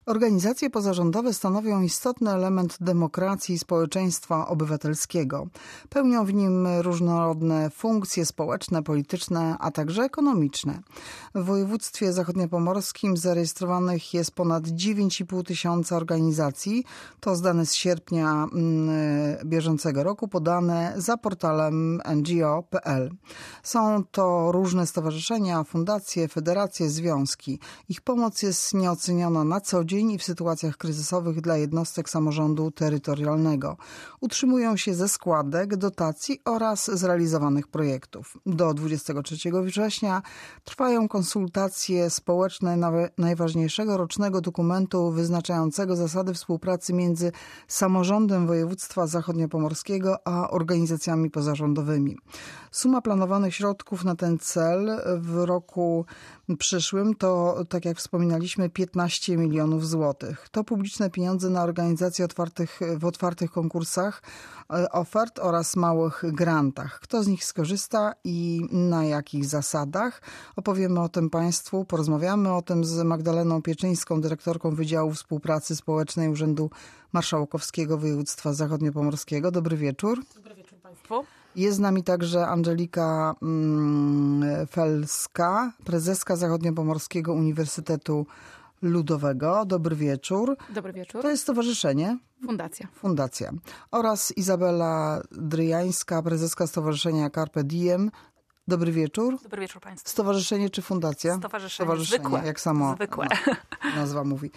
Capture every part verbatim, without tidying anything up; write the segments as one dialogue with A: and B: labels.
A: Organizacje pozarządowe stanowią istotny element demokracji i społeczeństwa obywatelskiego. Pełnią w nim różnorodne funkcje społeczne, polityczne, a także ekonomiczne. W województwie zachodniopomorskim zarejestrowanych jest ponad dziewięć i pół tysiąca organizacji. To z dane z sierpnia bieżącego roku podane za portalem N G O kropka P L. Są to różne stowarzyszenia, fundacje, federacje, związki. Ich pomoc jest nieoceniona na co dzień i w sytuacjach kryzysowych dla jednostek samorządu terytorialnego. Utrzymują się ze składek, dotacji oraz z realizowanych projektów. Do dwudziestego trzeciego września trwają konsultacje społeczne najważniejszego rocznego dokumentu wyznaczającego zasady współpracy między samorządem województwa zachodniopomorskiego a organizacjami pozarządowymi. Suma planowanych środków na ten cel w roku przyszłym to, tak jak wspominaliśmy, piętnaście milionów złotych. To publiczne pieniądze na organizację otwartych, w otwartych konkursach ofert oraz małych grantach. Kto z nich skorzysta i na jakich zasadach? Opowiemy o tym Państwu, porozmawiamy o tym z Magdaleną Pieczyńską, dyrektorką Wydziału Współpracy Społecznej Urzędu Marszałkowskiego Województwa Zachodniopomorskiego. Dobry wieczór.
B: Dobry wieczór Państwu.
A: Jest z nami także Angelika mm, Felska, prezeska Zachodniopomorskiego Uniwersytetu Ludowego. Dobry wieczór.
B: Dobry wieczór.
A: To jest stowarzyszenie?
B: Fundacja.
A: Fundacja. Oraz Izabela Dryjańska, prezeska Stowarzyszenia Carpe Diem. Dobry wieczór.
B: Dobry wieczór Państwu.
A: Stowarzyszenie czy fundacja?
B: Stowarzyszenie,
A: Stowarzyszenie
B: zwykłe.
A: Jak samo
B: zwykłe.
A: nazwa mówi.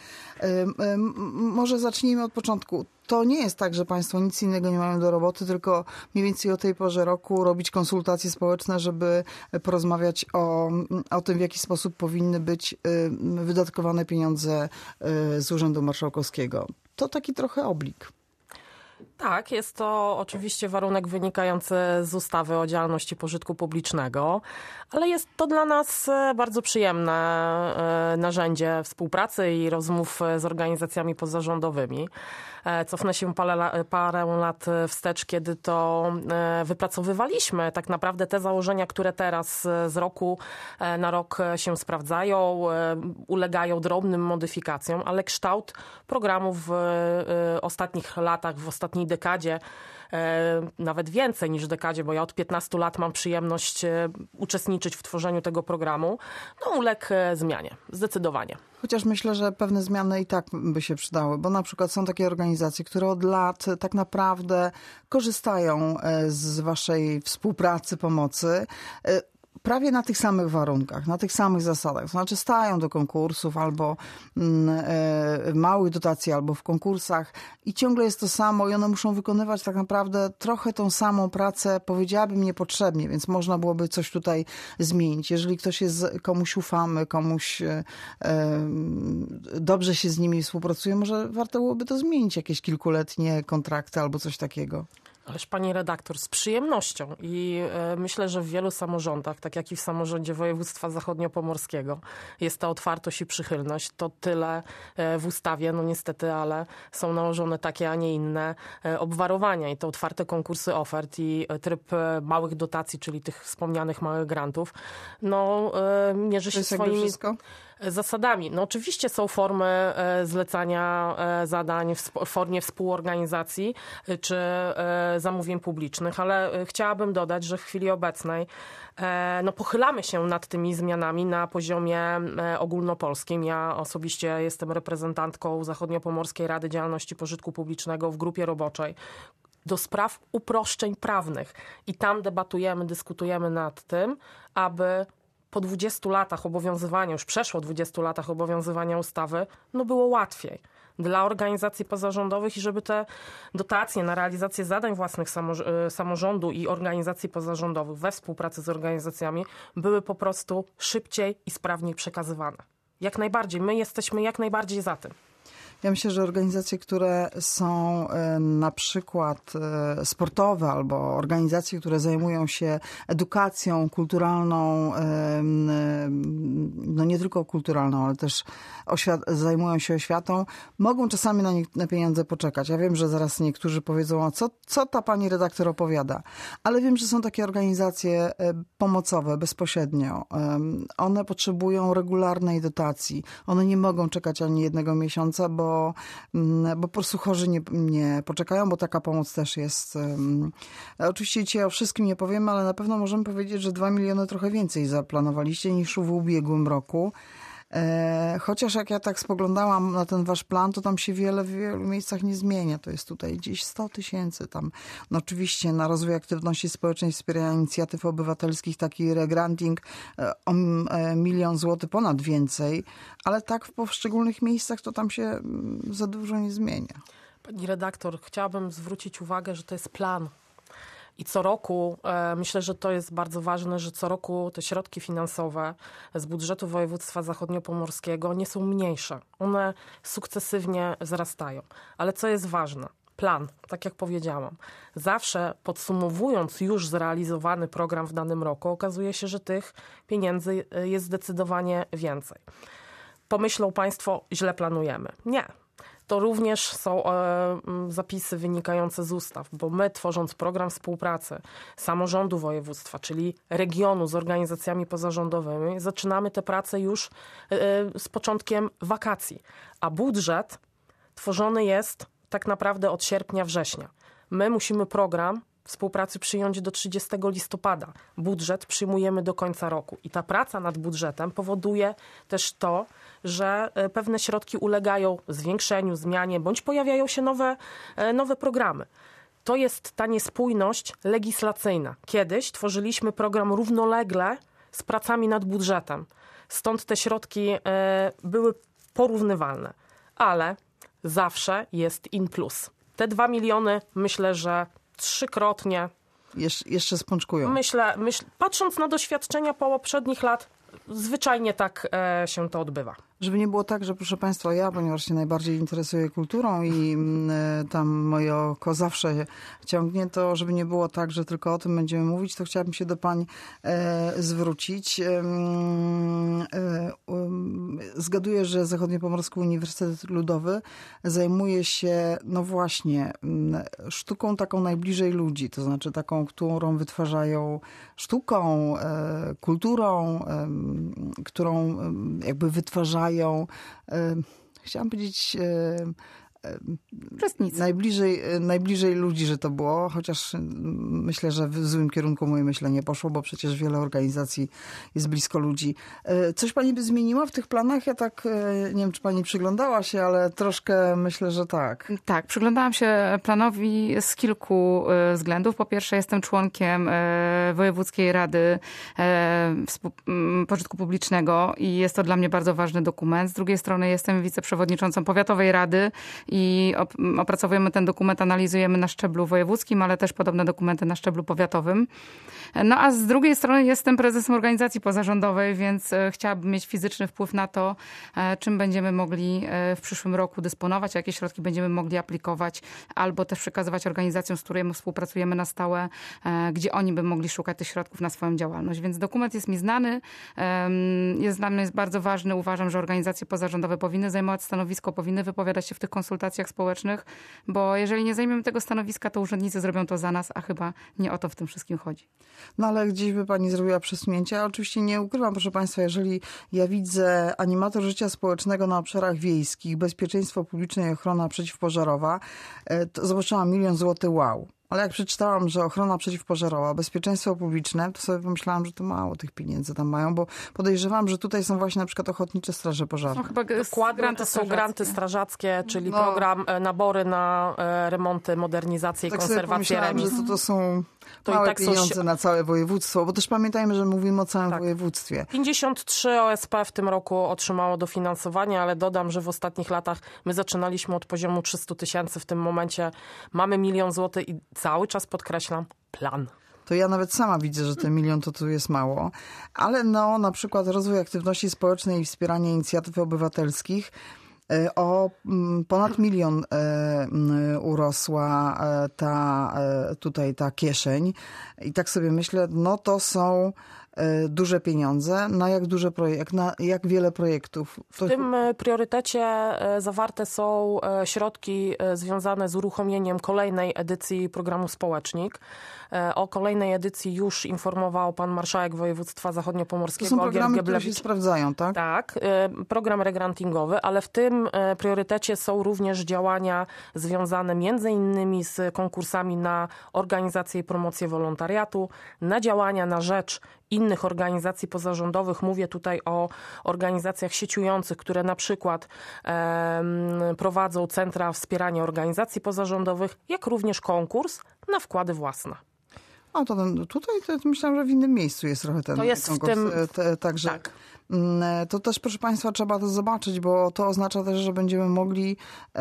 A: Może zacznijmy od początku. To nie jest tak, że Państwo nic innego nie mają do roboty, tylko mniej więcej o tej porze roku robić konsultacje społeczne, żeby porozmawiać o, o tym, w jaki sposób powinny być wydatkowane pieniądze z Urzędu Marszałkowskiego. To taki trochę oblik.
B: Tak, jest to oczywiście warunek wynikający z ustawy o działalności pożytku publicznego, ale jest to dla nas bardzo przyjemne narzędzie współpracy i rozmów z organizacjami pozarządowymi. Cofnę się parę, parę lat wstecz, kiedy to wypracowywaliśmy tak naprawdę te założenia, które teraz z roku na rok się sprawdzają, ulegają drobnym modyfikacjom, ale kształt programów w ostatnich latach, w ostatniej dekadzie, nawet więcej niż dekadzie, bo ja od piętnastu lat mam przyjemność uczestniczyć w tworzeniu tego programu, no uległ zmianie, zdecydowanie.
A: Chociaż myślę, że pewne zmiany i tak by się przydały, bo na przykład są takie organizacje, które od lat tak naprawdę korzystają z waszej współpracy, pomocy, prawie na tych samych warunkach, na tych samych zasadach. To znaczy stają do konkursów albo y, małych dotacji, albo w konkursach i ciągle jest to samo i one muszą wykonywać tak naprawdę trochę tą samą pracę, powiedziałabym niepotrzebnie, więc można byłoby coś tutaj zmienić. Jeżeli ktoś jest, komuś ufamy, komuś y, y, dobrze się z nimi współpracuje, może warto byłoby to zmienić, jakieś kilkuletnie kontrakty albo coś takiego.
B: Ależ pani redaktor, z przyjemnością i y, myślę, że w wielu samorządach, tak jak i w samorządzie województwa zachodniopomorskiego, jest ta otwartość i przychylność. To tyle y, w ustawie, no niestety, ale są nałożone takie, a nie inne y, obwarowania i te otwarte konkursy ofert i y, tryb y, małych dotacji, czyli tych wspomnianych małych grantów, no y, mierzy się swoimi zasadami. No oczywiście są formy zlecania zadań w formie współorganizacji czy zamówień publicznych, ale chciałabym dodać, że w chwili obecnej no, pochylamy się nad tymi zmianami na poziomie ogólnopolskim. Ja osobiście jestem reprezentantką Zachodniopomorskiej Rady Działalności Pożytku Publicznego w grupie roboczej do spraw uproszczeń prawnych i tam debatujemy, dyskutujemy nad tym, aby po dwudziestu latach obowiązywania, już przeszło dwudziestu latach obowiązywania ustawy, no było łatwiej dla organizacji pozarządowych i żeby te dotacje na realizację zadań własnych samorządu i organizacji pozarządowych we współpracy z organizacjami były po prostu szybciej i sprawniej przekazywane. Jak najbardziej. My jesteśmy jak najbardziej za tym.
A: Ja myślę, że organizacje, które są na przykład sportowe albo organizacje, które zajmują się edukacją kulturalną, no nie tylko kulturalną, ale też oświat- zajmują się oświatą, mogą czasami na, nie- na pieniądze poczekać. Ja wiem, że zaraz niektórzy powiedzą, a co, co ta pani redaktor opowiada? Ale wiem, że są takie organizacje pomocowe bezpośrednio. One potrzebują regularnej dotacji. One nie mogą czekać ani jednego miesiąca, bo, bo po prostu chorzy nie, nie poczekają, bo taka pomoc też jest. Oczywiście dzisiaj o wszystkim nie powiemy, ale na pewno możemy powiedzieć, że dwa miliony trochę więcej zaplanowaliście niż w ubiegłym roku. Chociaż jak ja tak spoglądałam na ten wasz plan, to tam się wiele w wielu miejscach nie zmienia. To jest tutaj gdzieś sto tysięcy tam. No oczywiście na rozwój aktywności społecznej, wspierania inicjatyw obywatelskich, taki regranting o milion złotych ponad więcej, ale tak w poszczególnych miejscach to tam się za dużo nie zmienia.
B: Pani redaktor, chciałabym zwrócić uwagę, że to jest plan. I co roku, e, myślę, że to jest bardzo ważne, że co roku te środki finansowe z budżetu województwa zachodniopomorskiego nie są mniejsze. One sukcesywnie wzrastają. Ale co jest ważne? Plan, tak jak powiedziałam. Zawsze podsumowując już zrealizowany program w danym roku, okazuje się, że tych pieniędzy jest zdecydowanie więcej. Pomyślą państwo, źle planujemy. Nie. To również są e, zapisy wynikające z ustaw, bo my, tworząc program współpracy samorządu województwa, czyli regionu z organizacjami pozarządowymi, zaczynamy tę pracę już e, z początkiem wakacji. A budżet tworzony jest tak naprawdę od sierpnia, września. My musimy program współpracy przyjąć do trzydziestego listopada. Budżet przyjmujemy do końca roku. I ta praca nad budżetem powoduje też to, że pewne środki ulegają zwiększeniu, zmianie, bądź pojawiają się nowe, nowe programy. To jest ta niespójność legislacyjna. Kiedyś tworzyliśmy program równolegle z pracami nad budżetem. Stąd te środki były porównywalne. Ale zawsze jest in plus. Te dwa miliony, myślę, że trzykrotnie.
A: Jesz, jeszcze spączkują.
B: Myślę, myśl, patrząc na doświadczenia poprzednich lat, zwyczajnie tak e, się to odbywa.
A: Żeby nie było tak, że proszę państwa, ja, ponieważ się najbardziej interesuję kulturą i y, tam moje oko zawsze ciągnie, to żeby nie było tak, że tylko o tym będziemy mówić, to chciałabym się do pań y, zwrócić. Y, y, y, zgaduję, że Zachodniopomorski Uniwersytet Ludowy zajmuje się, no właśnie, y, sztuką taką najbliżej ludzi, to znaczy taką, którą wytwarzają sztuką, y, kulturą, y, którą y, jakby wytwarzają chciałam powiedzieć najbliżej, najbliżej ludzi, że to było, chociaż myślę, że w złym kierunku moje myślenie poszło, bo przecież wiele organizacji jest blisko ludzi. Coś pani by zmieniła w tych planach? Ja tak, nie wiem, czy pani przyglądała się, ale troszkę myślę, że tak.
C: Tak, przyglądałam się planowi z kilku względów. Po pierwsze, jestem członkiem Wojewódzkiej Rady Pożytku Publicznego i jest to dla mnie bardzo ważny dokument. Z drugiej strony jestem wiceprzewodniczącą Powiatowej Rady i opracowujemy ten dokument, analizujemy na szczeblu wojewódzkim, ale też podobne dokumenty na szczeblu powiatowym. No a z drugiej strony jestem prezesem organizacji pozarządowej, więc chciałabym mieć fizyczny wpływ na to, czym będziemy mogli w przyszłym roku dysponować, jakie środki będziemy mogli aplikować, albo też przekazywać organizacjom, z którymi współpracujemy na stałe, gdzie oni by mogli szukać tych środków na swoją działalność. Więc dokument jest mi znany, jest dla mnie jest bardzo ważny. Uważam, że organizacje pozarządowe powinny zajmować stanowisko, powinny wypowiadać się w tych konsultacjach społecznych, bo jeżeli nie zajmiemy tego stanowiska, to urzędnicy zrobią to za nas, a chyba nie o to w tym wszystkim chodzi.
A: No ale gdzieś by pani zrobiła przesunięcie. Ja oczywiście nie ukrywam, proszę państwa, jeżeli ja widzę animator życia społecznego na obszarach wiejskich, bezpieczeństwo publiczne i ochrona przeciwpożarowa, to zobaczyłam milion złotych, wow. Ale jak przeczytałam, że ochrona przeciwpożarowa, bezpieczeństwo publiczne, to sobie pomyślałam, że to mało tych pieniędzy tam mają, bo podejrzewam, że tutaj są właśnie na przykład ochotnicze straże pożarne.
C: No, chyba
B: Dokładnie,
C: granty
B: to są granty strażackie, czyli
A: no.
B: program nabory na remonty, modernizację i
A: tak
B: konserwację remiz.
A: Że to, to są
B: to
A: małe
B: i tak
A: pieniądze
B: są...
A: na całe województwo, bo też pamiętajmy, że mówimy o całym
B: tak.
A: województwie.
B: pięćdziesiąt trzy O S P w tym roku otrzymało dofinansowanie, ale dodam, że w ostatnich latach my zaczynaliśmy od poziomu trzysta tysięcy. W tym momencie mamy milion złotych i cały czas podkreślam plan.
A: To ja nawet sama widzę, że ten milion to tu jest mało. Ale no, na przykład rozwój aktywności społecznej i wspieranie inicjatyw obywatelskich. O ponad milion urosła ta tutaj ta kieszeń. I tak sobie myślę, no to są duże pieniądze. Na jak duży projekt, na jak wiele projektów?
B: W tym priorytecie zawarte są środki związane z uruchomieniem kolejnej edycji programu Społecznik. O kolejnej edycji już informował pan marszałek województwa zachodniopomorskiego.
A: To są programy, które się sprawdzają, tak?
B: Tak, program regrantingowy, ale w tym priorytecie są również działania związane między innymi z konkursami na organizację i promocję wolontariatu, na działania na rzecz innych organizacji pozarządowych. Mówię tutaj o organizacjach sieciujących, które na przykład e, prowadzą centra wspierania organizacji pozarządowych, jak również konkurs na wkłady własne.
A: A to ten, tutaj to myślałam, że w innym miejscu jest trochę ten
B: to jest
A: konkurs.
B: W tym,
A: te, także
B: tak.
A: To też, proszę Państwa, trzeba to zobaczyć, bo to oznacza też, że będziemy mogli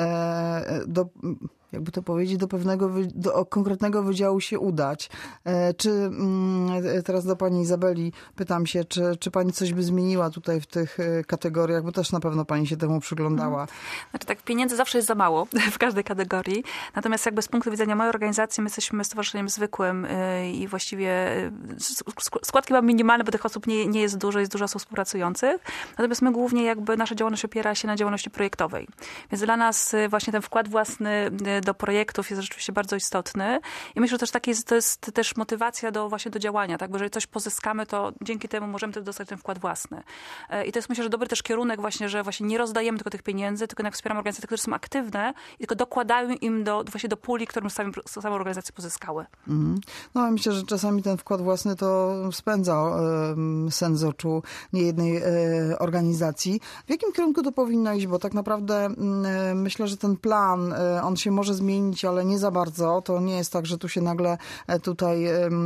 A: e, do... jakby to powiedzieć, do pewnego, do konkretnego wydziału się udać. Czy teraz do pani Izabeli pytam się, czy, czy pani coś by zmieniła tutaj w tych kategoriach, bo też na pewno pani się temu przyglądała.
D: Znaczy tak, pieniędzy zawsze jest za mało w każdej kategorii. Natomiast jakby z punktu widzenia mojej organizacji, my jesteśmy stowarzyszeniem zwykłym i właściwie składki mamy minimalne, bo tych osób nie, nie jest dużo, jest dużo osób współpracujących. Natomiast my głównie jakby nasza działalność opiera się na działalności projektowej. Więc dla nas właśnie ten wkład własny do projektów jest rzeczywiście bardzo istotny. I myślę, że też taki jest, to jest też motywacja do właśnie do działania, tak? Bo jeżeli coś pozyskamy, to dzięki temu możemy też dostać ten wkład własny. I to jest myślę, że dobry też kierunek właśnie, że właśnie nie rozdajemy tylko tych pieniędzy, tylko jednak wspieramy organizacje, które są aktywne i tylko dokładają im do, właśnie do puli, którą sami, same organizacje pozyskały.
A: Mm. No myślę, że czasami ten wkład własny to spędza y, sen z oczu niejednej y, organizacji. W jakim kierunku to powinno iść? Bo tak naprawdę y, myślę, że ten plan, y, on się może zmienić, ale nie za bardzo. To nie jest tak, że tu się nagle tutaj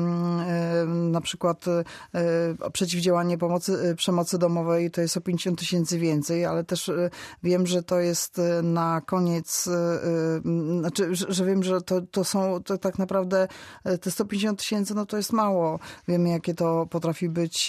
A: na przykład przeciwdziałanie pomocy, przemocy domowej to jest o pięćdziesiąt tysięcy więcej, ale też wiem, że to jest na koniec, znaczy, że wiem, że to, to są to tak naprawdę te sto pięćdziesiąt tysięcy, no to jest mało. Wiemy, jakie to potrafi być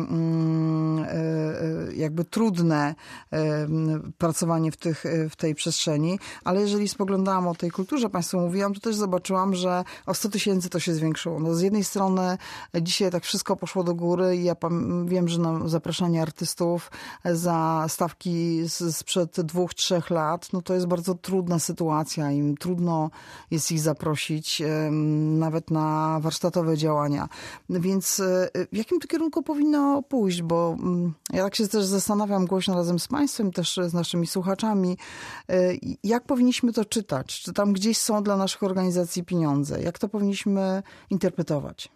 A: jakby trudne pracowanie w, tych, w tej przestrzeni, ale jeżeli spoglądałam o tej kulturze, Państwu mówiłam, to też zobaczyłam, że o sto tysięcy to się zwiększyło. No z jednej strony dzisiaj tak wszystko poszło do góry i ja wiem, że na zapraszanie artystów za stawki sprzed dwóch, trzech lat, no to jest bardzo trudna sytuacja. Im trudno jest ich zaprosić nawet na warsztatowe działania. Więc w jakim to kierunku powinno pójść? Bo ja tak się też zastanawiam głośno razem z Państwem, też z naszymi słuchaczami, jak powinniśmy to czytać? Czy tam gdzieś są dla naszych organizacji pieniądze? Jak to powinniśmy interpretować?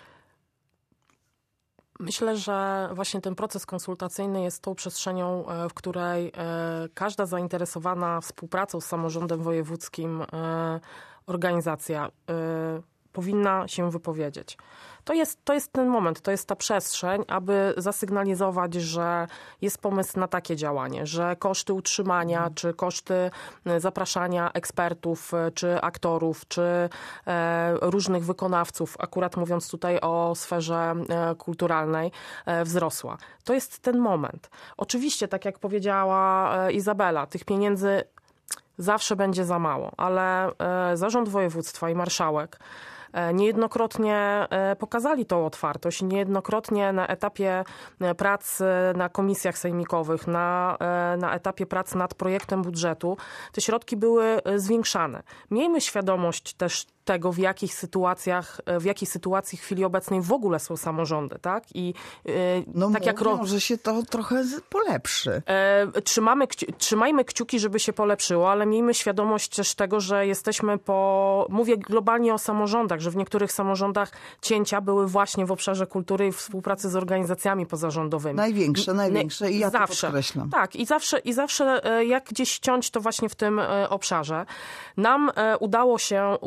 B: Myślę, że właśnie ten proces konsultacyjny jest tą przestrzenią, w której każda zainteresowana współpracą z samorządem wojewódzkim organizacja powinna się wypowiedzieć. To jest, to jest ten moment, to jest ta przestrzeń, aby zasygnalizować, że jest pomysł na takie działanie, że koszty utrzymania, czy koszty zapraszania ekspertów, czy aktorów, czy e, różnych wykonawców, akurat mówiąc tutaj o sferze e, kulturalnej, e, wzrosła. To jest ten moment. Oczywiście, tak jak powiedziała e, Izabela, tych pieniędzy zawsze będzie za mało, ale e, zarząd województwa i marszałek niejednokrotnie pokazali tą otwartość. Niejednokrotnie na etapie prac na komisjach sejmikowych, na, na etapie prac nad projektem budżetu te środki były zwiększane. Miejmy świadomość też tego, w jakich sytuacjach, w jakiej sytuacji w chwili obecnej w ogóle są samorządy, tak? I
A: no
B: tak
A: mówią,
B: jak
A: że się to trochę polepszy.
B: Trzymamy, trzymajmy kciuki, żeby się polepszyło, ale miejmy świadomość też tego, że jesteśmy po, mówię globalnie o samorządach, że w niektórych samorządach cięcia były właśnie w obszarze kultury i współpracy z organizacjami pozarządowymi.
A: Największe, największe i ja
B: zawsze.
A: to podkreślam.
B: Tak, i zawsze, i zawsze jak gdzieś ciąć, to właśnie w tym obszarze. Nam udało się utrzymać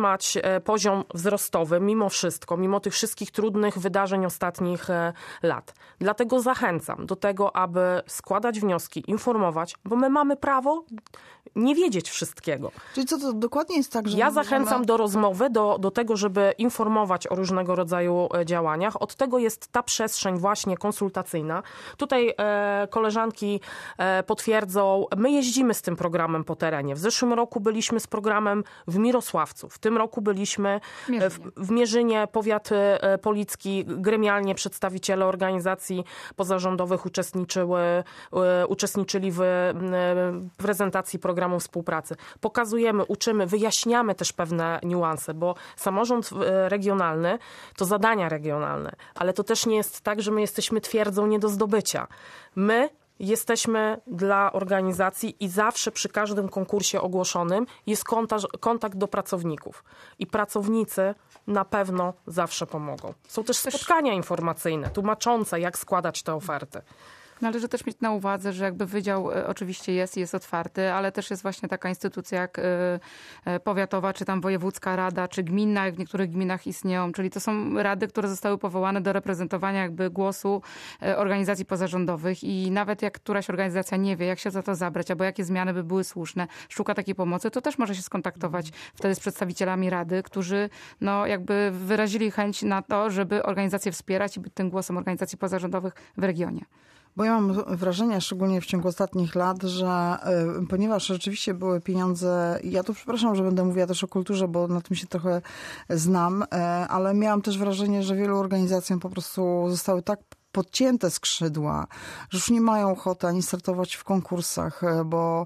B: utrzymać poziom wzrostowy mimo wszystko, mimo tych wszystkich trudnych wydarzeń ostatnich lat. Dlatego zachęcam do tego, aby składać wnioski, informować, bo my mamy prawo nie wiedzieć wszystkiego.
A: Czyli co to dokładnie jest tak, że...
B: Ja zachęcam do rozmowy, do, do tego, żeby informować o różnego rodzaju działaniach. Od tego jest ta przestrzeń właśnie konsultacyjna. Tutaj e, koleżanki e, potwierdzą, my jeździmy z tym programem po terenie. W zeszłym roku byliśmy z programem w Mirosławcu. W tym roku byliśmy w, w Mierzynie, powiat e, policki, gremialnie przedstawiciele organizacji pozarządowych uczestniczyły, e, uczestniczyli w e, prezentacji programu współpracy. Pokazujemy, uczymy, wyjaśniamy też pewne niuanse, bo samorząd regionalny to zadania regionalne, ale to też nie jest tak, że my jesteśmy twierdzą nie do zdobycia. My jesteśmy dla organizacji i zawsze przy każdym konkursie ogłoszonym jest kontakt, kontakt do pracowników. I pracownicy na pewno zawsze pomogą. Są też spotkania informacyjne, tłumaczące, jak składać te oferty.
C: Należy też mieć na uwadze, że jakby wydział oczywiście jest i jest otwarty, ale też jest właśnie taka instytucja jak powiatowa, czy tam wojewódzka rada, czy gminna, jak w niektórych gminach istnieją. Czyli to są rady, które zostały powołane do reprezentowania jakby głosu organizacji pozarządowych i nawet jak któraś organizacja nie wie, jak się za to zabrać, albo jakie zmiany by były słuszne, szuka takiej pomocy, to też może się skontaktować wtedy z przedstawicielami rady, którzy no jakby wyrazili chęć na to, żeby organizację wspierać i być tym głosem organizacji pozarządowych w regionie.
A: Bo ja mam wrażenie, szczególnie w ciągu ostatnich lat, że y, ponieważ rzeczywiście były pieniądze, ja tu przepraszam, że będę mówiła też o kulturze, bo na tym się trochę znam, y, ale miałam też wrażenie, że wielu organizacjom po prostu zostały tak podcięte skrzydła, że już nie mają ochoty ani startować w konkursach, bo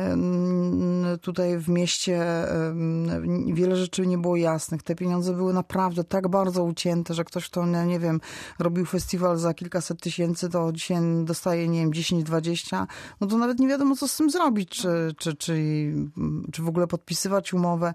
A: tutaj w mieście wiele rzeczy nie było jasnych. Te pieniądze były naprawdę tak bardzo ucięte, że ktoś, kto, nie wiem, robił festiwal za kilkaset tysięcy, to dzisiaj dostaje, nie wiem, dziesięć dwadzieścia, no to nawet nie wiadomo, co z tym zrobić, czy, czy, czy, czy w ogóle podpisywać umowę.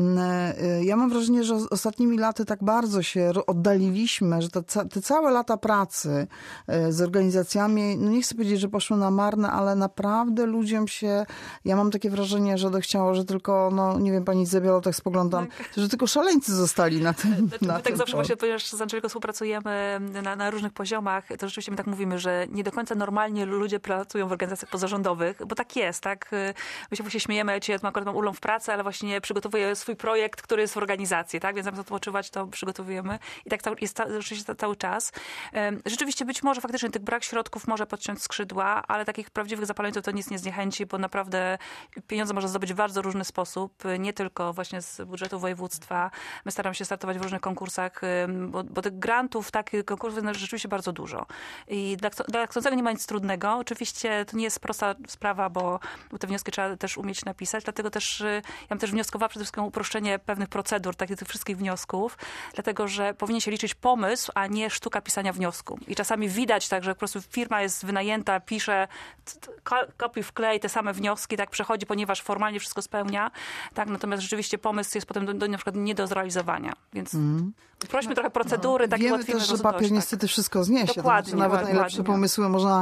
A: Ja mam wrażenie, że ostatnimi laty tak bardzo się oddaliliśmy, że te, te całe lata pracy z organizacjami, no nie chcę powiedzieć, że poszły na marne, ale naprawdę ludziom się, ja mam takie wrażenie, że dochciało, że tylko, no nie wiem, pani Izabelo, tak spoglądam, tak. że tylko szaleńcy zostali na tym.
D: Znaczy,
A: na
D: my
A: tym
D: tak zawsze właśnie, ponieważ z Andrzejką współpracujemy na, na różnych poziomach, to rzeczywiście my tak mówimy, że nie do końca normalnie ludzie pracują w organizacjach pozarządowych, bo tak jest, tak? My się właśnie śmiejemy, ja dzisiaj akurat mam urlop w pracy, ale właśnie przygotowuję swój projekt, który jest w organizacji, tak? Więc zamiast odpoczywać, to przygotowujemy i tak jest rzeczywiście cały czas. Rzeczywiście być może faktycznie tych brak środków może podciąć skrzydła, ale takich prawdziwych zapaleńców to nic nie zniechęci, bo naprawdę pieniądze można zdobyć w bardzo różny sposób, nie tylko właśnie z budżetu województwa. My staramy się startować w różnych konkursach, bo, bo tych grantów, takich konkursów jest rzeczywiście bardzo dużo. I dla, dla chcącego nie ma nic trudnego. Oczywiście to nie jest prosta sprawa, bo, bo te wnioski trzeba też umieć napisać, dlatego też ja bym też wnioskowała przede wszystkim o uproszczenie pewnych procedur, takich tych wszystkich wniosków, dlatego że powinien się liczyć pomysł, a nie sztuka pisania wniosku. I czasami widać tak, że po prostu firma jest wynajęta, pisze, kopiuj wklej te same wnioski, tak przechodzi, ponieważ formalnie wszystko spełnia, tak, natomiast rzeczywiście pomysł jest potem do, do, na przykład nie do zrealizowania, więc mm. prośmy no, trochę procedury, no, takie
A: wiemy
D: ułatwimy
A: też, że papier tak. niestety wszystko zniesie.
D: Dokładnie.
A: To znaczy, nawet
D: dokładnie.
A: najlepsze pomysły można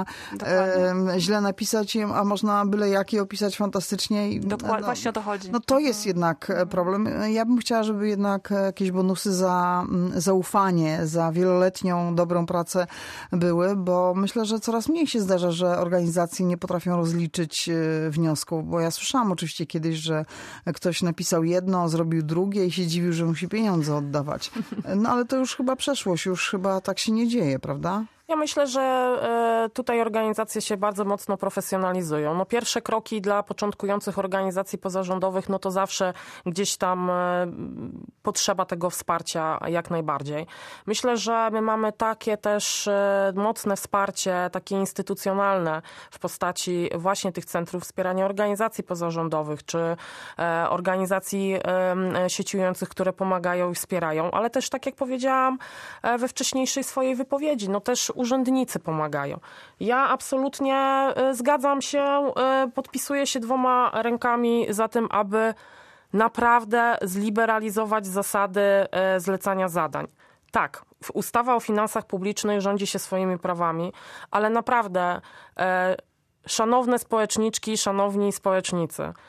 A: e, źle napisać, a można byle jakie opisać fantastycznie. I,
D: Dokładnie,
A: no,
D: właśnie o to chodzi.
A: No to jest jednak problem. Ja bym chciała, żeby jednak jakieś bonusy za zaufanie, za wieloletnią dobrą pracę były, bo myślę, że coraz mniej się zdarza, że organizacje nie potrafią rozliczyć wniosków, bo ja słyszałam oczywiście kiedyś, że ktoś napisał jedno, zrobił drugie i się dziwił, że musi pieniądze oddawać. No ale to już chyba przeszłość, już chyba tak się nie dzieje, prawda?
B: Ja myślę, że tutaj organizacje się bardzo mocno profesjonalizują. No pierwsze kroki dla początkujących organizacji pozarządowych, no to zawsze gdzieś tam potrzeba tego wsparcia jak najbardziej. Myślę, że my mamy takie też mocne wsparcie, takie instytucjonalne w postaci właśnie tych centrów wspierania organizacji pozarządowych, czy organizacji sieciujących, które pomagają i wspierają, ale też tak jak powiedziałam we wcześniejszej swojej wypowiedzi, no też urzędnicy pomagają. Ja absolutnie zgadzam się, podpisuję się dwoma rękami za tym, aby naprawdę zliberalizować zasady zlecania zadań. Tak, ustawa o finansach publicznych rządzi się swoimi prawami, ale naprawdę szanowne społeczniczki, szanowni społecznicy,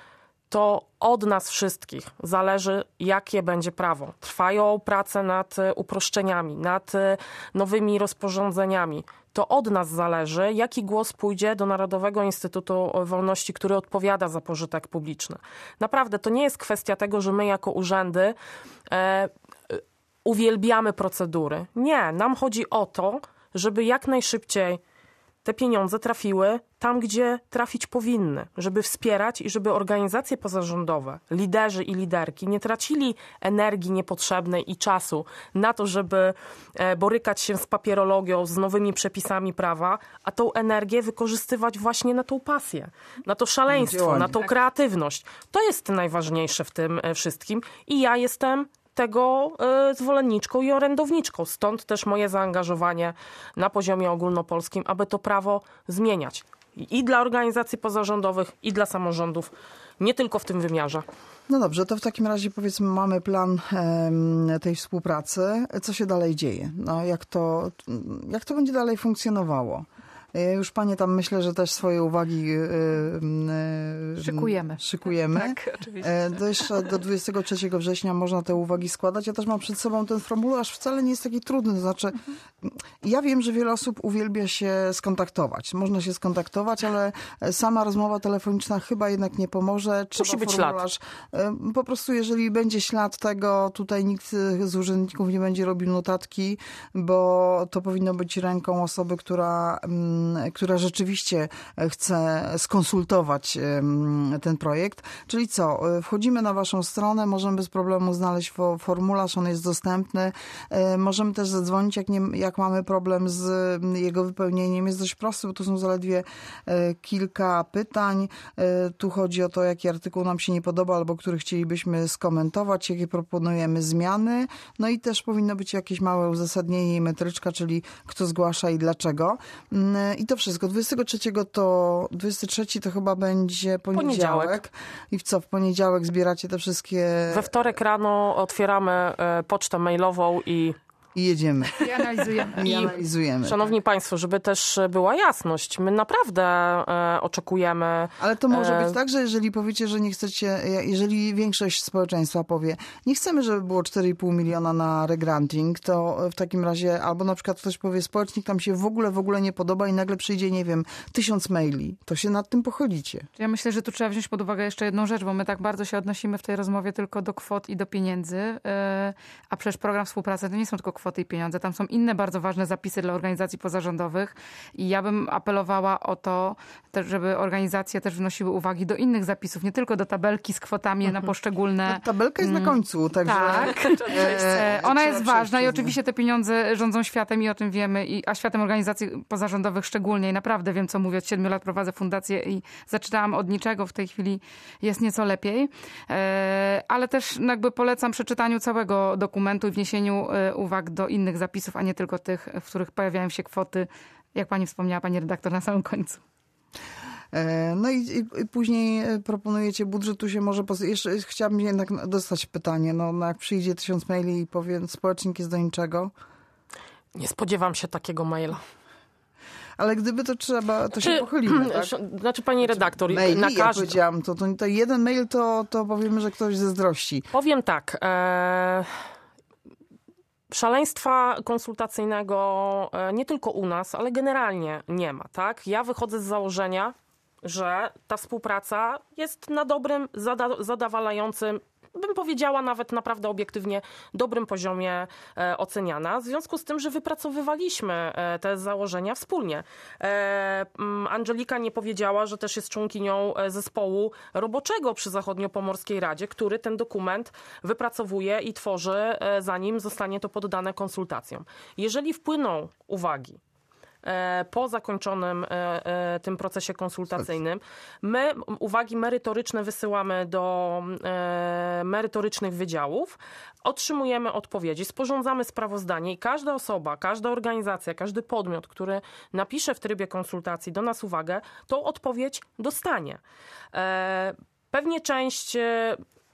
B: to od nas wszystkich zależy, jakie będzie prawo. Trwają prace nad uproszczeniami, nad nowymi rozporządzeniami. To od nas zależy, jaki głos pójdzie do Narodowego Instytutu Wolności, który odpowiada za pożytek publiczny. Naprawdę, to nie jest kwestia tego, że my jako urzędy e, uwielbiamy procedury. Nie, nam chodzi o to, żeby jak najszybciej te pieniądze trafiły tam, gdzie trafić powinny, żeby wspierać i żeby organizacje pozarządowe, liderzy i liderki nie tracili energii niepotrzebnej i czasu na to, żeby borykać się z papierologią, z nowymi przepisami prawa, a tą energię wykorzystywać właśnie na tą pasję, na to szaleństwo, na tą kreatywność. To jest najważniejsze w tym wszystkim i ja jestem tego zwolenniczką i orędowniczką. Stąd też moje zaangażowanie na poziomie ogólnopolskim, aby to prawo zmieniać. I dla organizacji pozarządowych, i dla samorządów, nie tylko w tym wymiarze.
A: No dobrze, to w takim razie powiedzmy mamy plan e, tej współpracy. Co się dalej dzieje? No, jak to, jak to będzie dalej funkcjonowało? Już panie tam myślę, że też swoje uwagi yy, yy,
C: szykujemy.
A: szykujemy.
D: Tak, oczywiście.
A: To jeszcze do dwudziestego trzeciego września można te uwagi składać. Ja też mam przed sobą ten formularz, wcale nie jest taki trudny. To znaczy, mhm. ja wiem, że wiele osób uwielbia się skontaktować. Można się skontaktować, ale sama rozmowa telefoniczna chyba jednak nie pomoże. Trzeba
B: Musi być
A: formularz. Ślad. Po prostu jeżeli będzie ślad tego, tutaj nikt z urzędników nie będzie robił notatki, bo to powinno być ręką osoby, która która rzeczywiście chce skonsultować ten projekt. Czyli co? Wchodzimy na waszą stronę, możemy bez problemu znaleźć formularz, on jest dostępny. Możemy też zadzwonić, jak, nie, jak mamy problem z jego wypełnieniem. Jest dość prosty, bo tu są zaledwie kilka pytań. Tu chodzi o to, jaki artykuł nam się nie podoba, albo który chcielibyśmy skomentować, jakie proponujemy zmiany. No i też powinno być jakieś małe uzasadnienie i metryczka, czyli kto zgłasza i dlaczego. I to wszystko. dwudziestego trzeciego to, dwudziestego trzeciego to chyba będzie poniedziałek. poniedziałek. I w co? W poniedziałek zbieracie te wszystkie...
B: We wtorek rano otwieramy pocztę mailową i...
A: I jedziemy.
C: I analizujemy.
A: I analizujemy.
B: Szanowni tak. Państwo, żeby też była jasność, my naprawdę e, oczekujemy...
A: Ale to może być tak, że jeżeli powiecie, że nie chcecie, jeżeli większość społeczeństwa powie, nie chcemy, żeby było cztery i pół miliona na regranting, to w takim razie, albo na przykład ktoś powie, społecznik nam się w ogóle, w ogóle nie podoba i nagle przyjdzie, nie wiem, tysiąc maili, to się nad tym pochylicie.
C: Ja myślę, że tu trzeba wziąć pod uwagę jeszcze jedną rzecz, bo my tak bardzo się odnosimy w tej rozmowie tylko do kwot i do pieniędzy, a przecież program współpracy to nie są tylko kwoty i pieniądze. Tam są inne bardzo ważne zapisy dla organizacji pozarządowych i ja bym apelowała o to, żeby organizacje też wnosiły uwagi do innych zapisów, nie tylko do tabelki z kwotami mhm. na poszczególne...
A: Ta tabelka jest na końcu, także...
C: Tak, e, ona jest ważna i oczywiście te pieniądze rządzą światem i o tym wiemy, i, a światem organizacji pozarządowych szczególnie. I naprawdę wiem, co mówię. Od siedmiu lat prowadzę fundację i zaczynałam od niczego. W tej chwili jest nieco lepiej. E, ale też jakby polecam przeczytaniu całego dokumentu i wniesieniu e, uwag do innych zapisów, a nie tylko tych, w których pojawiają się kwoty, jak pani wspomniała, pani redaktor, na samym końcu.
A: No i, i, i później proponujecie budżet, tu się może... Poz... Jeszcze chciałabym jednak dostać pytanie, no, no jak przyjdzie tysiąc maili i powie, społecznik jest do niczego?
B: Nie spodziewam się takiego maila.
A: Ale gdyby to trzeba, to się pochylimy, tak?
B: Znaczy, pani redaktor,
A: maili,
B: na każdy...
A: ja powiedziałam, to, to, to jeden mail, to, to powiemy, że ktoś zazdrości.
B: Powiem tak... E... Szaleństwa konsultacyjnego nie tylko u nas, ale generalnie nie ma, tak? Ja wychodzę z założenia, że ta współpraca jest na dobrym, zada- zadowalającym, bym powiedziała nawet naprawdę obiektywnie, dobrym poziomie e, oceniana. W związku z tym, że wypracowywaliśmy e, te założenia wspólnie. E, Angelika nie powiedziała, że też jest członkinią zespołu roboczego przy Zachodniopomorskiej Radzie, który ten dokument wypracowuje i tworzy, e, zanim zostanie to poddane konsultacjom. Jeżeli wpłyną uwagi po zakończonym tym procesie konsultacyjnym. My uwagi merytoryczne wysyłamy do merytorycznych wydziałów, otrzymujemy odpowiedzi, sporządzamy sprawozdanie i każda osoba, każda organizacja, każdy podmiot, który napisze w trybie konsultacji do nas uwagę, tą odpowiedź dostanie. Pewnie część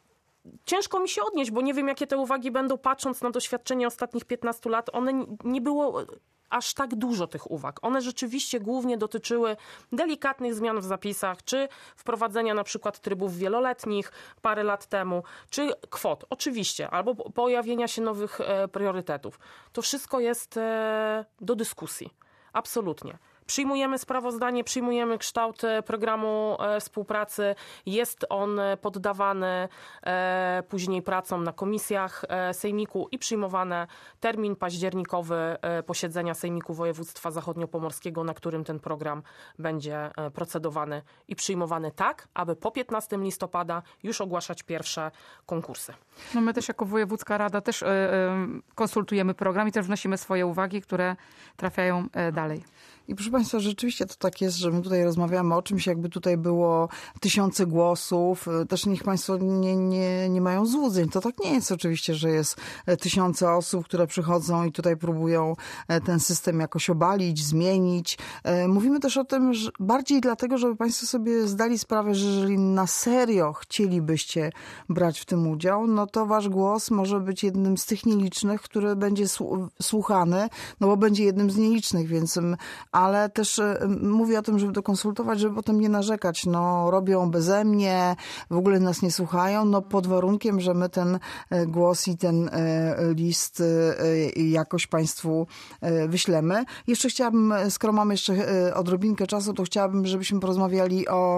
B: ciężko mi się odnieść, bo nie wiem, jakie te uwagi będą, patrząc na doświadczenie ostatnich piętnastu lat. One nie było aż tak dużo tych uwag. One rzeczywiście głównie dotyczyły delikatnych zmian w zapisach, czy wprowadzenia na przykład trybów wieloletnich parę lat temu, czy kwot, oczywiście, albo pojawienia się nowych e, priorytetów. To wszystko jest e, do dyskusji. Absolutnie. Przyjmujemy sprawozdanie, przyjmujemy kształt programu e, współpracy. Jest on poddawany e, później pracom na komisjach e, Sejmiku i przyjmowane termin październikowy e, posiedzenia Sejmiku Województwa Zachodniopomorskiego, na którym ten program będzie e, procedowany i przyjmowany tak, aby po piętnastego listopada już ogłaszać pierwsze konkursy.
C: No my też jako Wojewódzka Rada też y, y, konsultujemy program i też wnosimy swoje uwagi, które trafiają y, dalej.
A: I proszę Państwa, rzeczywiście to tak jest, że my tutaj rozmawiamy o czymś, jakby tutaj było tysiące głosów. Też niech Państwo nie, nie, nie mają złudzeń. To tak nie jest oczywiście, że jest tysiące osób, które przychodzą i tutaj próbują ten system jakoś obalić, zmienić. Mówimy też o tym, że bardziej dlatego, żeby Państwo sobie zdali sprawę, że jeżeli na serio chcielibyście brać w tym udział, no to Wasz głos może być jednym z tych nielicznych, który będzie słuchany, no bo będzie jednym z nielicznych, więc ale też mówię o tym, żeby to konsultować, żeby potem nie narzekać. No robią beze mnie, w ogóle nas nie słuchają, no pod warunkiem, że my ten głos i ten list jakoś Państwu wyślemy. Jeszcze chciałabym, skoro mamy jeszcze odrobinkę czasu, to chciałabym, żebyśmy porozmawiali o,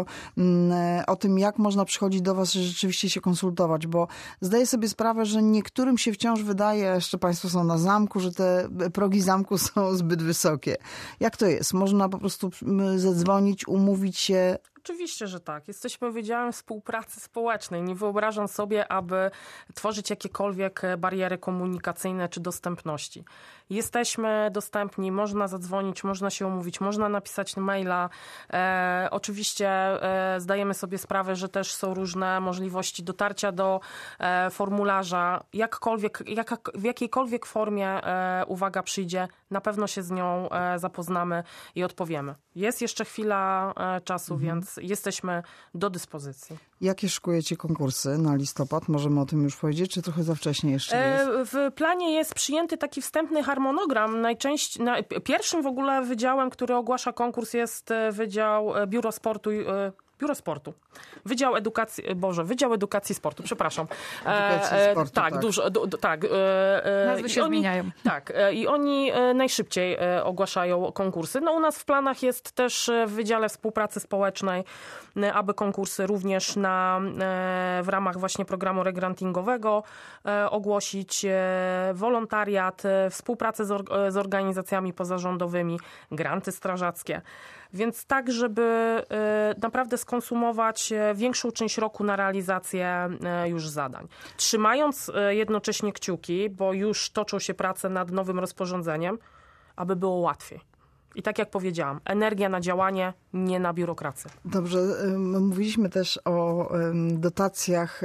A: o tym, jak można przychodzić do Was i rzeczywiście się konsultować, bo zdaję sobie sprawę, że niektórym się wciąż wydaje, jeszcze Państwo są na zamku, że te progi zamku są zbyt wysokie. Jak to jest? Można po prostu zadzwonić, umówić się?
B: Oczywiście, że tak. Jesteśmy Wydziałem Współpracy Społecznej. Nie wyobrażam sobie, aby tworzyć jakiekolwiek bariery komunikacyjne czy dostępności. Jesteśmy dostępni, można zadzwonić, można się umówić, można napisać maila. E, oczywiście e, zdajemy sobie sprawę, że też są różne możliwości dotarcia do e, formularza. Jakkolwiek, jak, w jakiejkolwiek formie e, uwaga przyjdzie, na pewno się z nią e, zapoznamy i odpowiemy. Jest jeszcze chwila e, czasu, mhm. więc jesteśmy do dyspozycji.
A: Jakie szykujecie konkursy na listopad? Możemy o tym już powiedzieć, czy trochę za wcześnie jeszcze jest?
B: W planie jest przyjęty taki wstępny harmonogram. Najczęściej, na, pierwszym w ogóle wydziałem, który ogłasza konkurs, jest Wydział Biuro Sportu i Biuro Sportu. Wydział Edukacji, Boże, Wydział Edukacji i Sportu, przepraszam.
A: Edukacji
B: e,
A: sportu,
B: tak,
A: tak.
B: Dużo, du, tak. E,
C: Nazwy się
B: oni,
C: zmieniają.
B: Tak, e, i oni najszybciej e, ogłaszają konkursy. No u nas w planach jest też w Wydziale Współpracy Społecznej, e, aby konkursy również na, e, w ramach właśnie programu regrantingowego e, ogłosić, e, wolontariat, e, współpracę z, or, z organizacjami pozarządowymi, granty strażackie. Więc tak, żeby naprawdę skonsumować większą część roku na realizację już zadań. Trzymając jednocześnie kciuki, bo już toczą się prace nad nowym rozporządzeniem, aby było łatwiej. I tak jak powiedziałam, energia na działanie, nie na biurokrację.
A: Dobrze, mówiliśmy też o dotacjach,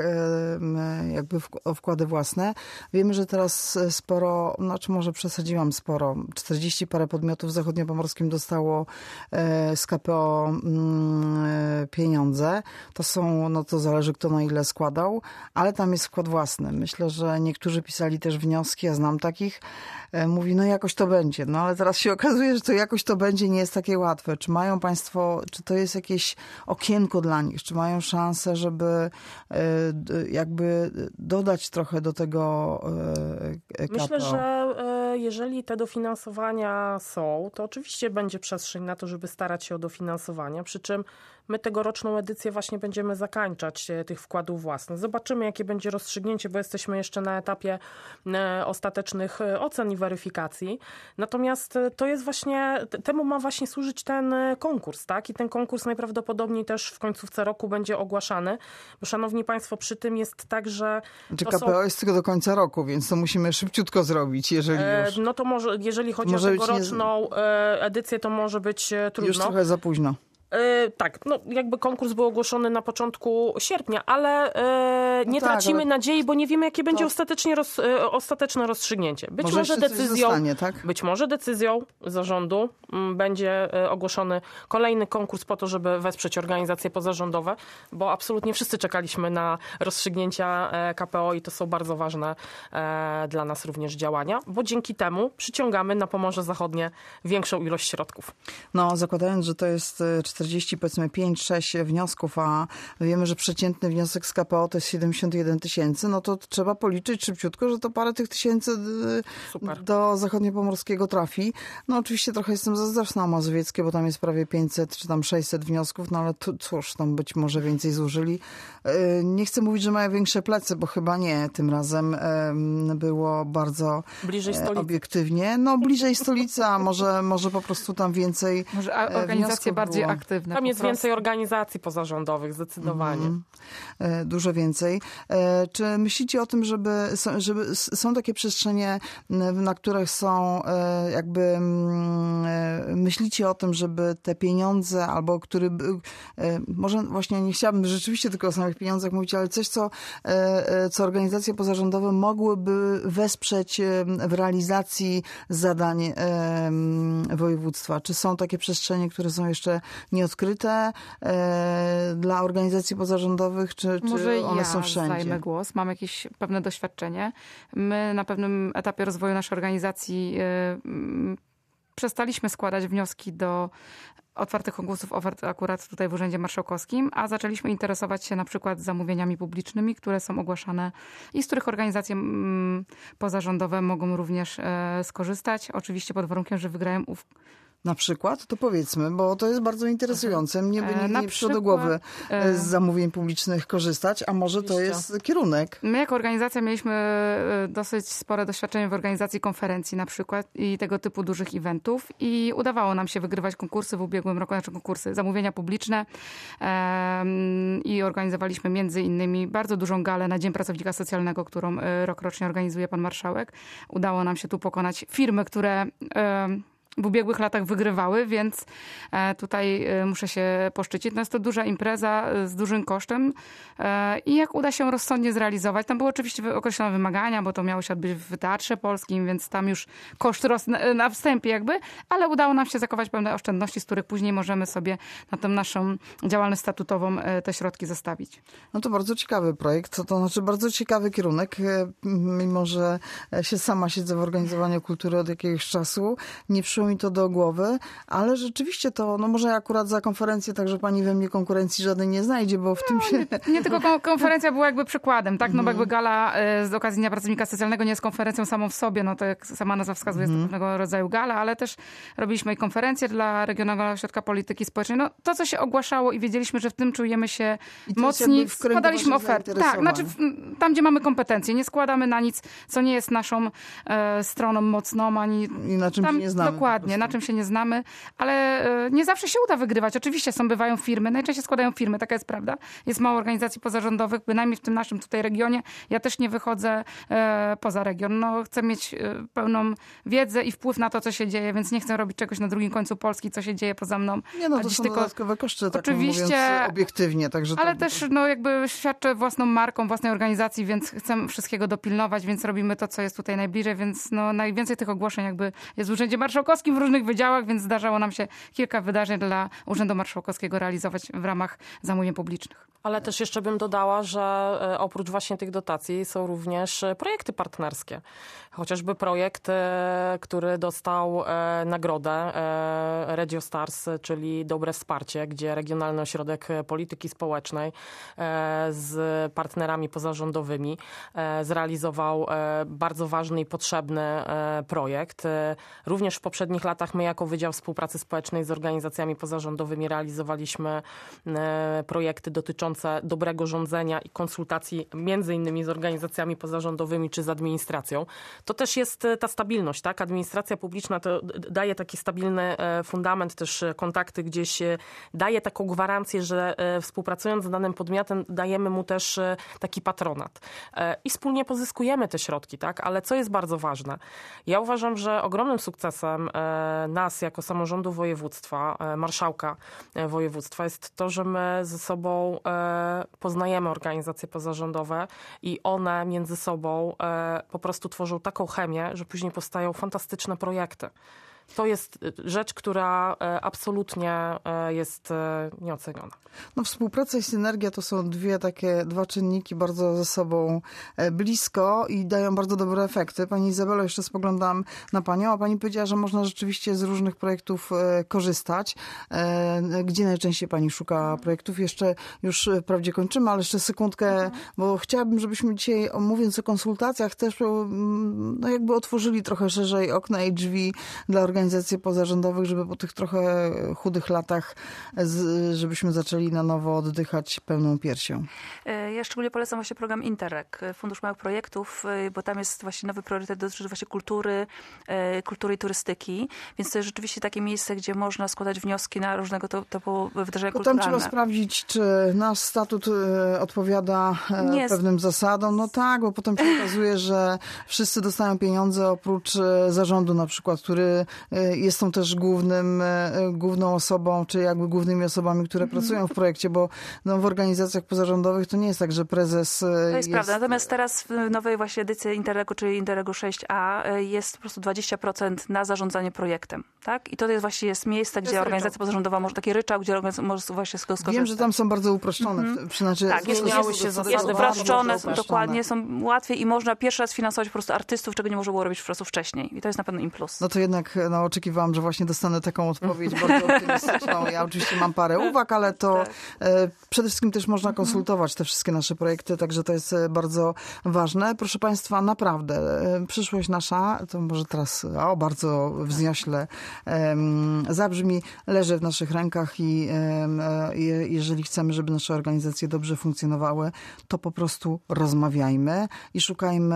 A: jakby o wkłady własne. Wiemy, że teraz sporo, znaczy może przesadziłam sporo, czterdzieści parę podmiotów w Zachodniopomorskim dostało z K P O pieniądze. To są, no to zależy kto na ile składał, ale tam jest wkład własny. Myślę, że niektórzy pisali też wnioski, ja znam takich, mówi, no jakoś to będzie. No ale teraz się okazuje, że to jakoś to będzie nie jest takie łatwe. Czy mają Państwo, czy to jest jakieś okienko dla nich? Czy mają szansę, żeby jakby dodać trochę do tego K P O?
B: Myślę, że jeżeli te dofinansowania są, to oczywiście będzie przestrzeń na to, żeby starać się o dofinansowania, przy czym my tegoroczną edycję właśnie będziemy zakańczać tych wkładów własnych. Zobaczymy, jakie będzie rozstrzygnięcie, bo jesteśmy jeszcze na etapie ostatecznych ocen i weryfikacji. Natomiast to jest właśnie, temu ma właśnie służyć ten konkurs, tak? I ten konkurs najprawdopodobniej też w końcówce roku będzie ogłaszany, bo szanowni Państwo, przy tym jest tak, że...
A: Znaczy K P O są... jest tylko do końca roku, więc to musimy szybciutko zrobić, jeżeli już...
B: No to może, jeżeli chodzi
A: może
B: o tegoroczną nie... edycję, to może być trudno.
A: Już trochę za późno.
B: Yy, tak, no jakby konkurs był ogłoszony na początku sierpnia, ale yy, nie
A: no tak,
B: tracimy
A: ale...
B: nadziei, bo nie wiemy, jakie będzie
A: to...
B: ostatecznie roz, yy, ostateczne rozstrzygnięcie. Być
A: może,
B: może decyzją,
A: zostanie, tak?
B: być może decyzją zarządu yy, będzie yy, ogłoszony kolejny konkurs po to, żeby wesprzeć organizacje pozarządowe, bo absolutnie wszyscy czekaliśmy na rozstrzygnięcia yy, K P O i to są bardzo ważne yy, dla nas również działania, bo dzięki temu przyciągamy na Pomorze Zachodnie większą ilość środków.
A: No, zakładając, że to jest czterdzieści, powiedzmy pięć sześć wniosków, a wiemy, że przeciętny wniosek z K P O to jest siedemdziesiąt jeden tysięcy, no to trzeba policzyć szybciutko, że to parę tych tysięcy
B: Super.
A: do zachodniopomorskiego trafi. No oczywiście trochę jestem zazdrosna o mazowieckie, bo tam jest prawie pięćset czy tam sześćset wniosków, no ale tu, cóż, tam być może więcej zużyli. Nie chcę mówić, że mają większe plecy, bo chyba nie. Tym razem było bardzo
B: bliżej stolicy.
A: Obiektywnie. No bliżej stolicy, a może, może po prostu tam więcej
C: Może organizacje bardziej było. aktywne.
B: Tam jest prostu. więcej organizacji pozarządowych, zdecydowanie.
A: Mm-hmm. Dużo więcej. Czy myślicie o tym, żeby, żeby są takie przestrzenie, na których są jakby myślicie o tym, żeby te pieniądze albo który może właśnie nie chciałabym rzeczywiście tylko o samych pieniądzach mówić, ale coś, co, co organizacje pozarządowe mogłyby wesprzeć w realizacji zadań województwa? Czy są takie przestrzenie, które są jeszcze nieodkryte dla organizacji pozarządowych, czy,
C: Może
A: czy one
C: ja
A: są wszędzie?
C: zajmę głos. Mam jakieś pewne doświadczenie. My na pewnym etapie rozwoju naszej organizacji yy, przestaliśmy składać wnioski do otwartych konkursów ofert akurat tutaj w Urzędzie Marszałkowskim, a zaczęliśmy interesować się na przykład zamówieniami publicznymi, które są ogłaszane i z których organizacje mm, pozarządowe mogą również e, skorzystać. Oczywiście pod warunkiem, że wygrają ów
A: Na przykład? To powiedzmy, bo to jest bardzo interesujące. Mnie by nie, nie przyszło do głowy
C: e...
A: z zamówień publicznych korzystać, a może to jest kierunek.
C: My jako organizacja mieliśmy dosyć spore doświadczenie w organizacji konferencji na przykład i tego typu dużych eventów i udawało nam się wygrywać konkursy w ubiegłym roku, znaczy konkursy, zamówienia publiczne um, i organizowaliśmy między innymi bardzo dużą galę na Dzień Pracownika Socjalnego, którą rokrocznie organizuje pan marszałek. Udało nam się tu pokonać firmy, które um, w ubiegłych latach wygrywały, więc tutaj muszę się poszczycić. No jest to duża impreza z dużym kosztem i jak uda się rozsądnie zrealizować, tam były oczywiście określone wymagania, bo to miało się odbyć w Teatrze Polskim, więc tam już koszt rosł na wstępie jakby, ale udało nam się zachować pewne oszczędności, z których później możemy sobie na tą naszą działalność statutową te środki zostawić.
A: No to bardzo ciekawy projekt, to znaczy bardzo ciekawy kierunek, mimo że się sama siedzę w organizowaniu kultury od jakiegoś czasu, nie przyszło mi to do głowy, ale rzeczywiście to, no może akurat za konferencję, także pani we mnie konkurencji żadnej nie znajdzie, bo w no, tym się...
C: Nie, nie tylko konferencja była jakby przykładem, tak? No bo jakby gala z okazji Dnia Pracownika Socjalnego nie jest konferencją samą w sobie, no to jak sama nazwa wskazuje, jest to pewnego rodzaju gala, ale też robiliśmy i konferencje dla Regionalnego Ośrodka Polityki Społecznej. No to, co się ogłaszało i wiedzieliśmy, że w tym czujemy się mocni, składaliśmy oferty. Tak, znaczy tam, gdzie mamy kompetencje. Nie składamy na nic, co nie jest naszą e, stroną mocną, ani...
A: I na czym
C: tam,
A: się nie znamy.
C: Dokładnie, na czym się nie znamy, ale nie zawsze się uda wygrywać. Oczywiście są, bywają firmy, najczęściej składają firmy, taka jest prawda. Jest mało organizacji pozarządowych, bynajmniej w tym naszym tutaj regionie. Ja też nie wychodzę e, poza region. No, chcę mieć e, pełną wiedzę i wpływ na to, co się dzieje, więc nie chcę robić czegoś na drugim końcu Polski, co się dzieje poza mną.
A: Nie, no to są tylko dodatkowe koszty, tak
C: oczywiście,
A: mówiąc obiektywnie. Także
C: ale
A: to...
C: też no, jakby świadczę własną marką, własnej organizacji, więc chcę wszystkiego dopilnować, więc robimy to, co jest tutaj najbliżej, więc no, najwięcej tych ogłoszeń jakby jest w Urzędzie Marszałkowskim w różnych wydziałach, więc zdarzało nam się kilka wydarzeń dla Urzędu Marszałkowskiego realizować w ramach zamówień publicznych.
B: Ale też jeszcze bym dodała, że oprócz właśnie tych dotacji są również projekty partnerskie. Chociażby projekt, który dostał nagrodę Radio Stars, czyli Dobre Wsparcie, gdzie Regionalny Ośrodek Polityki Społecznej z partnerami pozarządowymi zrealizował bardzo ważny i potrzebny projekt. Również w poprzednich latach my jako Wydział Współpracy Społecznej z organizacjami pozarządowymi realizowaliśmy projekty dotyczące dobrego rządzenia i konsultacji między innymi z organizacjami pozarządowymi czy z administracją. To też jest ta stabilność, tak? Administracja publiczna to daje taki stabilny fundament, też kontakty gdzieś daje taką gwarancję, że współpracując z danym podmiotem dajemy mu też taki patronat. I wspólnie pozyskujemy te środki, tak? Ale co jest bardzo ważne? Ja uważam, że ogromnym sukcesem nas jako samorządu województwa, marszałka województwa jest to, że my ze sobą poznajemy organizacje pozarządowe i one między sobą po prostu tworzą taką chemię, że później powstają fantastyczne projekty. To jest rzecz, która absolutnie jest nieoceniona.
A: No, współpraca i synergia to są dwie takie, dwa czynniki bardzo ze sobą blisko i dają bardzo dobre efekty. Pani Izabelo, jeszcze spoglądam na Panią, a Pani powiedziała, że można rzeczywiście z różnych projektów korzystać. Gdzie najczęściej Pani szuka projektów? Jeszcze już wprawdzie kończymy, ale jeszcze sekundkę, bo chciałabym, żebyśmy dzisiaj, mówiąc o konsultacjach, też no, jakby otworzyli trochę szerzej okna i drzwi dla organizacji pozarządowych, żeby po tych trochę chudych latach, żebyśmy zaczęli na nowo oddychać pełną piersią.
D: Ja szczególnie polecam właśnie program Interreg, Fundusz Małych Projektów, bo tam jest właśnie nowy priorytet dotyczy właśnie kultury, kultury i turystyki, więc to jest rzeczywiście takie miejsce, gdzie można składać wnioski na różnego typu wydarzenia
A: Bo
D: kulturalne.
A: tam trzeba sprawdzić, czy nasz statut odpowiada
D: Nie
A: pewnym zasadom. No tak, bo potem się okazuje, że wszyscy dostają pieniądze oprócz zarządu na przykład, który jest tą też głównym, główną osobą, czy jakby głównymi osobami, które mm. pracują w projekcie, bo no, w organizacjach pozarządowych to nie jest tak, że prezes
D: To jest,
A: jest...
D: prawda. Natomiast teraz w nowej właśnie edycji Interregu, czyli Interregu sześć A jest po prostu dwadzieścia procent na zarządzanie projektem. Tak? I to jest właśnie jest miejsce, gdzie jest organizacja ryczał. pozarządowa może taki ryczałt, gdzie może właśnie skorzystać.
A: Wiem, że tam są bardzo uproszczone. Mm-hmm. Przynajmniej
D: tak, jest, jest,
B: się
D: jest, jest uproszczone, dokładnie, są łatwiej i można pierwszy raz finansować po prostu artystów, czego nie można było robić po prostu wcześniej. I to jest na pewno im plus.
A: No to jednak no, oczekiwałam, że właśnie dostanę taką odpowiedź bardzo optymistyczną. Ja oczywiście mam parę uwag, ale to tak. e, przede wszystkim też można konsultować te wszystkie nasze projekty, także to jest bardzo ważne. Proszę Państwa, naprawdę, e, przyszłość nasza, to może teraz o, bardzo wzniośle e, zabrzmi, leży w naszych rękach i e, jeżeli chcemy, żeby nasze organizacje dobrze funkcjonowały, to po prostu rozmawiajmy i szukajmy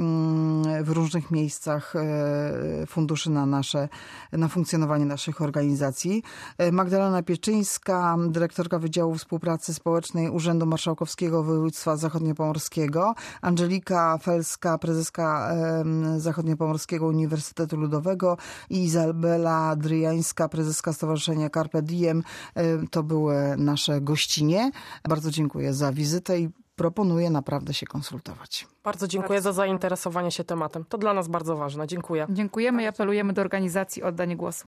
A: mm, w różnych miejscach e, funduszy na nasze, na funkcjonowanie naszych organizacji. Magdalena Pieczyńska, dyrektorka Wydziału Współpracy Społecznej Urzędu Marszałkowskiego Województwa Zachodniopomorskiego, Angelika Felska, prezeska Zachodniopomorskiego Uniwersytetu Ludowego i Izabela Dryjańska, prezeska Stowarzyszenia Carpe Diem. To były nasze gościnie. Bardzo dziękuję za wizytę i proponuję naprawdę się konsultować.
B: Bardzo dziękuję bardzo. za zainteresowanie się tematem. To dla nas bardzo ważne. Dziękuję.
C: Dziękujemy i apelujemy do organizacji o oddanie głosu.